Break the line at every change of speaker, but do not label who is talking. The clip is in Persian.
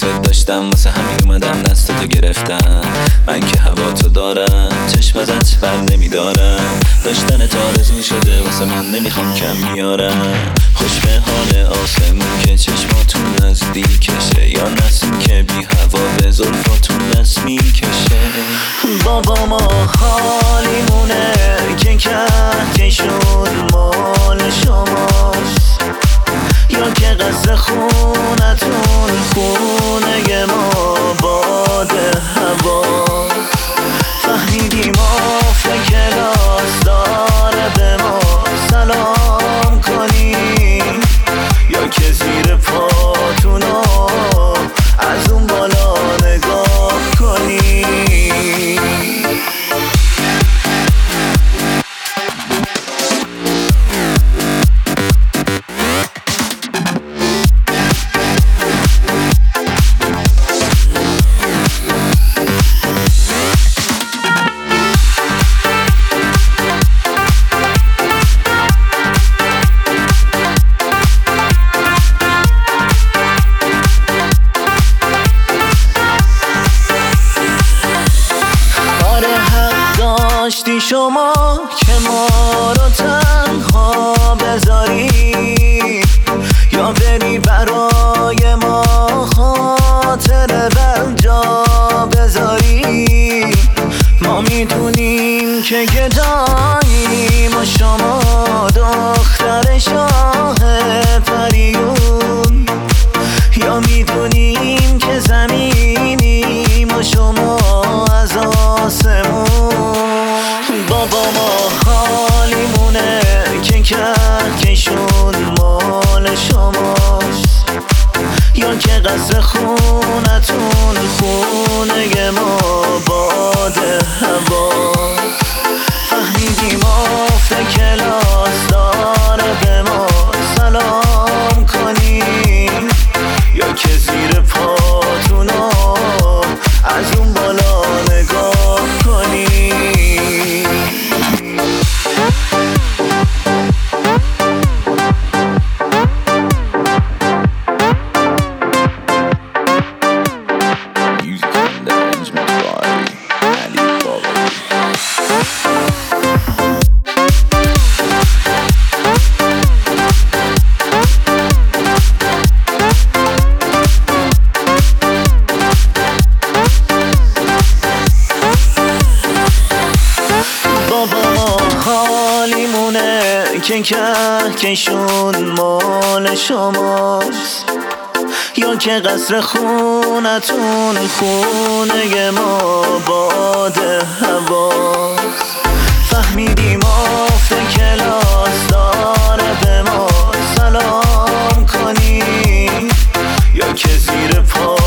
دوست داشتم واسه همین اومدم دستتو گرفتم. من که هوا تو دارم چشم ازت بر نمیدارم. داشتن آرزو شده واسه من نمیخوام کم میارم. خوش به حال آسمون که چشماتون نزدیکشه، یا نسیم که بی هوا به زلفاتون دست میکشه.
بابا ما حالیمونه که کهکشون مال شماست، یا که قصر خونتون خونه ما باد هوا. فهمیدیم آفت کلاس داره به ما سلام کنی، یا که زیر پاتونو از اون بالا نگاه کنی. داشتی شما که ما رو تنها بذاری، یا بری برای ما خاطر بر جا بذاری. ما میدونیم که گداییم و شما دختر شاه پریون، یا میدونیم که زمینیم و شما از آسمون. بابا ما حالیمونه که کهکشون مال شماست، یا که قصر خونتون خونه ما باد هوا. فهمیدیم آفت کلاس داره به ما سلام کنی، یا که زیر پاتونو از اون بالا نگاه کنی. حالیمونه که کهکشون مال شماست، یا که قصر خونتون خونه ما باد هوا. فهمیدیم آفت کلاس داره به ما سلام کنی، یا که زیر پا